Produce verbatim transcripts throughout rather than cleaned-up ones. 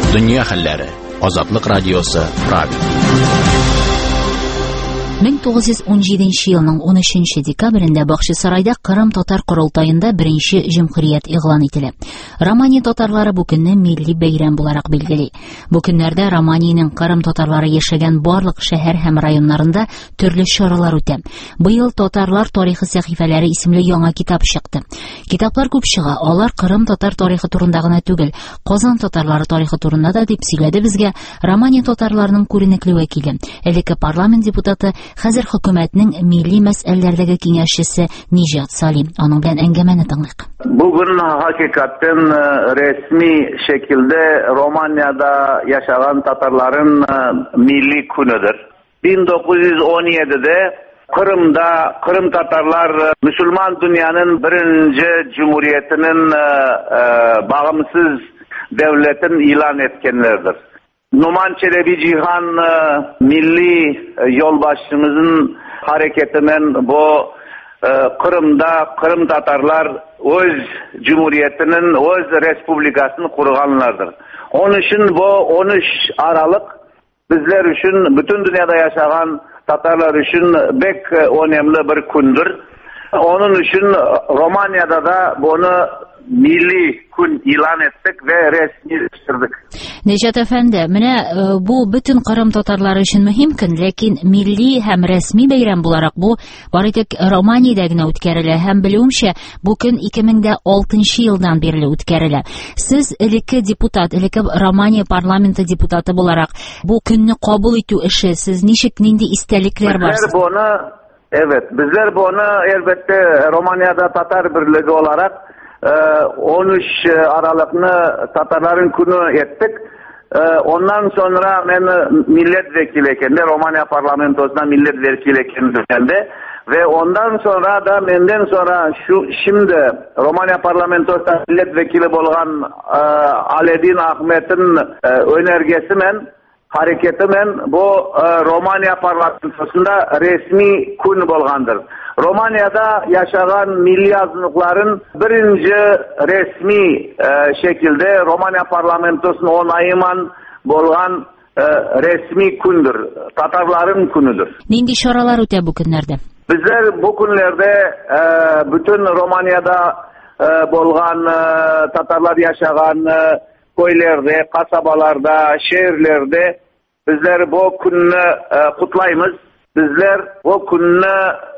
Dünya Hallari. Ozodlik radiosi Rabil. ming to'qqiz yuz o'n yedinchi yilning o'n uchinchi dekabrында Бахчысарайда Кырым татар курултайында беренче җөмһүрият игълан ителә. Романия татарлары бу көнне милли бәйрәм буларак билгели. Бу көннәрдә Романиянең Кырым татарлары яшәгән барлык шәһәр һәм районнарында төрле чаралар үтә. Быел татарлар тарихы сәхифәләре исемле яңа китап чыкты. Китаплар күп чыга. Алар Кырым татар тарихы турында гына түгел, Казан татарлары тарихы турында да дип сөйләде безгә Романия татарларының күренекле вәкиле, элекке парламент депутаты, хәзер хөкүмәтнең милли мәсьәләләрдәге киңәшчесе Нижат Салим. Аның белән әңгәмәне тыңлыйк. Bugün hakikaten resmi şekilde Romanya'da yaşayan Tatarların milli günüdür. bin dokuz yüz on yedide Kırım'da Kırım Tatarlar Müslüman dünyanın birinci cumhuriyetinin e, bağımsız devletin ilan etkenlerdir. Numan Çelebi Cihan e, milli e, yolbaşımızın hareketinden bu e, Kırım'da Kırım Tatarlar öz cumhuriyetinin, öz respublikasını kurganlardır. Onun için bu on üç Aralık bizler için, bütün dünyada yaşayan Tatarlar için pek önemli bir gündür. Onun için Romanya'da da bunu milli gün ilan ettik ve resmileştirdik. Нижат әфәнде, менә бу бөтен Кырым татарлары өчен мөһим көн, ләкин милли һәм рәсми бәйрәм буларак бу бары тик Романиядә генә үткәрелә һәм белүемчә бу көн ике мең алтынчы елдан бирле үткәрелә. Сез элекке депутат, элекке Романия парламенты депутаты буларак бу көнне кабул итү эше сез ничек, нинди истәлекләр бар? Bizler bunu, evet, bizler bunu elbette Romanya'da Tatar Birliği olarak on üç Aralık'ını Tatarların günü ettik. Ondan sonra ben milletvekiliyken de Romanya parlamentosuna milletvekiliyken de ve ondan sonra da benden sonra şu şimdi Romanya parlamentosuna milletvekili olan Aledin Ahmet'in önergesiyle hareketimen bu e, Romanya parlamentosunda resmi gün bolgandır. Romanya'da yaşayan milli azınlıkların birinci resmi e, şekilde Romanya parlamentosunun onayıman bolgan e, resmi gündür. Tatarların günüdür. Nindi şaralar öte bu günlerde? Bizler bu günlerde e, bütün Romanya'da e, bolgan e, Tatarlar yaşayan e, köylerde, kasabalarda, şehirlerde bizler bu günü e, kutlayımız. Bizler bu günü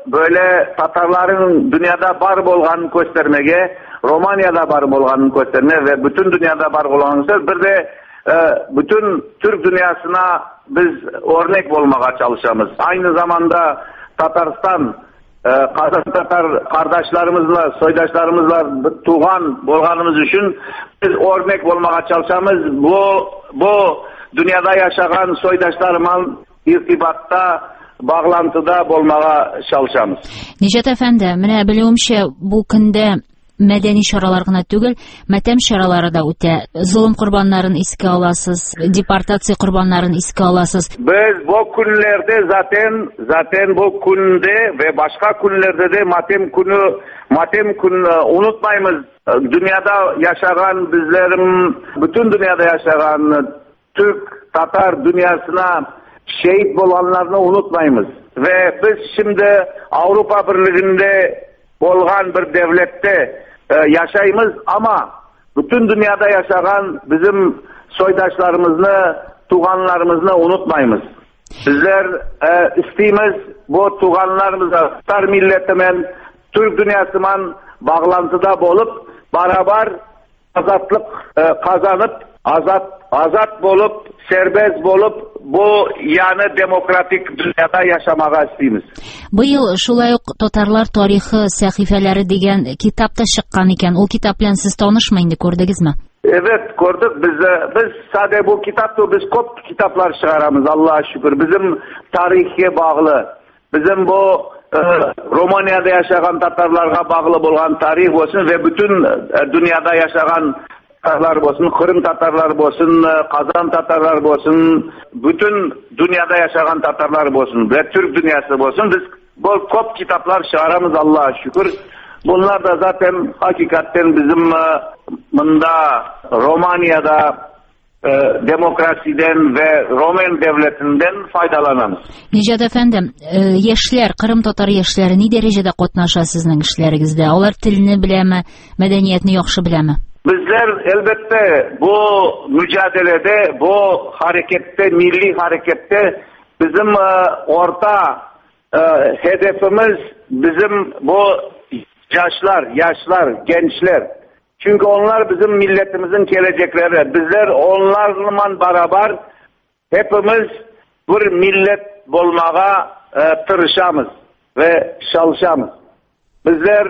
böyle Tatarların dünyada var bolganını göstermege, Romanya'da var bolganını göstermeye ve bütün dünyada var bolganını bir de e, bütün Türk dünyasına biz örnek olmaya çalışamız. Aynı zamanda Tatarstan, e, Kazan Tatar kardeşlerimizle, soydaşlarımızla tuğan bolganımız için biz örnek olmaya çalışamız. Bu bu dünyada yaşayan soydaşlarımla irtibatta, bağlantıda olmaya çalışamız. Нижат әфәнде, менә белүемчә бу көндә мәдәни чаралар гына түгел, матәм чаралары да үтә. Зулым курбаннарын искә аласыз, депортация курбаннарын искә аласыз. Biz bu günlerde zaten zaten bu günde ve başka günlerde de matem günü matem günü unutmayız. Dünyada yaşayan bizlerin, bütün dünyada yaşayan Türk, Tatar dünyasına şehit olanlarını unutmayız. Ve biz şimdi Avrupa Birliği'nde olgan bir devlette e, yaşayımız ama bütün dünyada yaşayan bizim soydaşlarımızı, tuğanlarımızı unutmayız. Bizler e, isteyimiz bu tuğanlarımıza Tatar milletimen, Türk dünyasıman bağlantıda bolup beraber azatlık e, kazanıp azat azat bolup serbest bolup bu yani demokratik dünyada yaşamağa isteyimiz. Быел шулай ук Татарлар тарихы сәхифәләре дигән китап та чыккан икән. Ул китап белән сез танышмы инде, күрдегезме? Evet, gördük. Biz biz sadece bu kitapta biz çok kitaplar çıkaramız Allah'a şükür. Bizim tarihe bağlı, bizim bu e, Romanya'da yaşayan Tatarlarga bağlı olan tarih olsun ve bütün e, dünyada yaşayan Tatarlar olsun, Kırım Tatarlar olsun, Kazan Tatarlar olsun, bütün dünyada yaşayan Tatarlar olsun ve Türk dünyası olsun. Biz bu çok kitaplar çıkaramız Allah'a şükür. Bunlar da zaten hakikaten bizim bunda Romanya'da e, demokrasiden ve Roman devletinden faydalanamız. Necat efendim, e, яшьләр, Кырым татар яшьләре ни дәрәҗәдә катнаша сезнең эшләрегездә? Алар телне беләме, мәдәниятне яхшы беләме? Bizler elbette bu mücadelede, bu harekette, milli harekette bizim e, orta e, hedefimiz bizim bu yaşlar, yaşlar, gençler. Çünkü onlar bizim milletimizin gelecekleri. Bizler onlarla beraber hepimiz bir millet olmaya e, tırışamız ve çalışamız. Bizler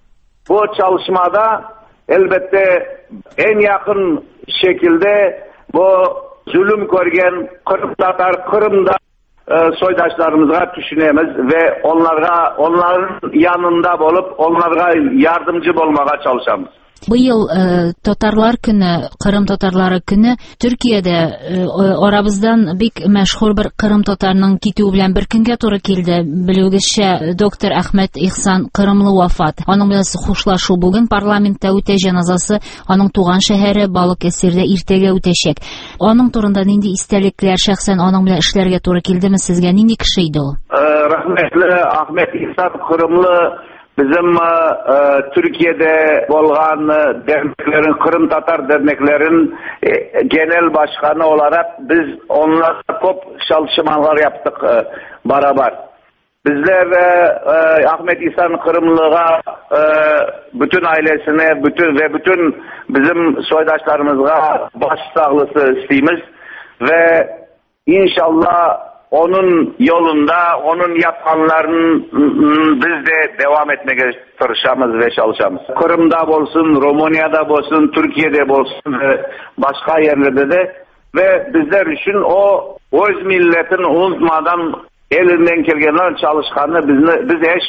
bu çalışmada elbette en yakın şekilde bu zulüm görgen Kırım Tatar, Kırım'da e, soydaşlarımıza düşünemiz ve onlara, onların yanında olup onlara yardımcı olmaya çalışamız. Быел э, татарлар көне, Кырым татарлары көне Төркиядә э, арабыздан бик мәшһүр бер Кырым татарының китүе белән бер көнгә туры килде. Белүегезчә, доктор Әхмәт Ихсан Кырымлы вафат. Аның белән хушлашу бүген парламентта үтә, җаназасы аның туган шәһәре Балыкәсирдә иртәгә үтәчәк. Аның турында нинди истәлекләр, шәхсән аның белән эшләргә туры килдеме сезгә? Нинди кеше иде ул? Рәхмәтле Әхмәт Ихсан Кырымлы bizim e, Türkiye'de olan e, derneklerin, Kırım Tatar derneklerin e, genel başkanı olarak biz onlarla çok çalışmalar yaptık e, beraber. Bizler e, e, Ahmet İhsan Kırımlı'ya e, bütün ailesine bütün ve bütün bizim soydaşlarımıza başsağlığı isteyiz ve inşallah onun yolunda, onun yapanların biz de devam etmeye çalışacağız ve çalışacağız. Kırım'da olsun, Romanya'da olsun, Türkiye'de olsun ve başka yerlerde de ve bizler için o öz milletin unutmadan elinden gelgenden çalışkanı biz, biz hiç